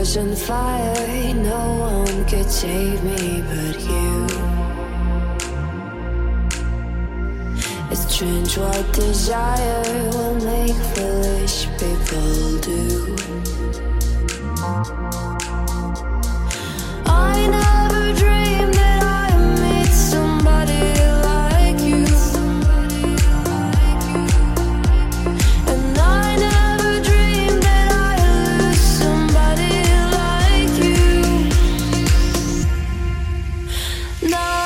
on fire, no one could save me but you. It's strange what desire will make foolish people do. I never dreamed that I'd meet somebody like you. And I never dreamed that I'd lose somebody like you. Now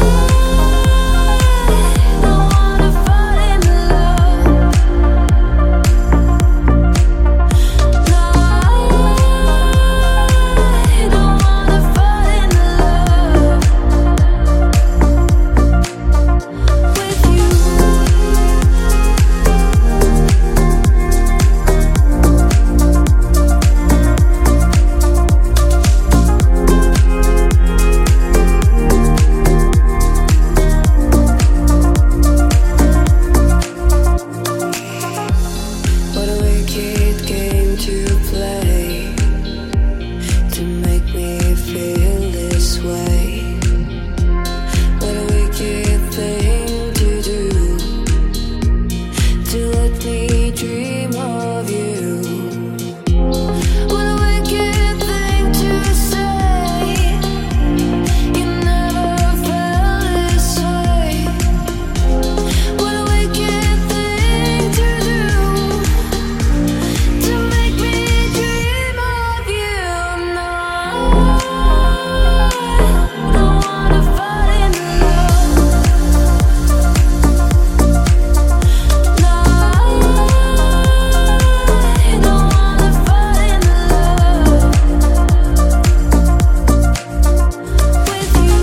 I don't wanna fall in love. Now I don't wanna fall in love with you. What a wicked game to play to make me feel this way. What a wicked thing to do to let me dream of you. What a wicked thing to say. You never felt this way. What a wicked thing to do to make me dream of you. No, I don't wanna fall in love. No, I don't wanna fall in love with you.